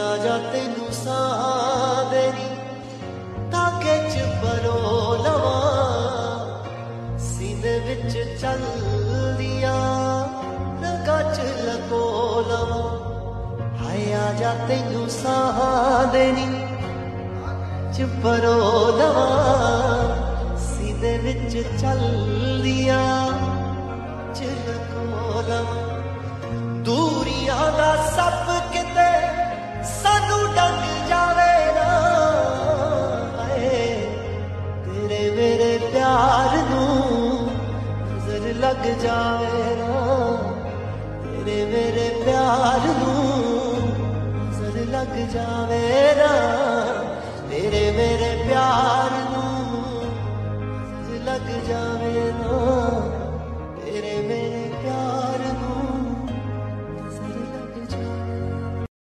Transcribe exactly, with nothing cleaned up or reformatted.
आजा तेनू सां देनी धागे च परो लवा सीने विच चलदिया रगा च लगो लवा हाय आजा तेनू सां देनी च परो लवा सीने विच चलदिया च लगो लवा दूरियां दा सप किते सानू डंग जावे ना तेरे मेरे प्यार नू नजर लग जावे ना तेरे मेरे प्यार नू नजर लग जावे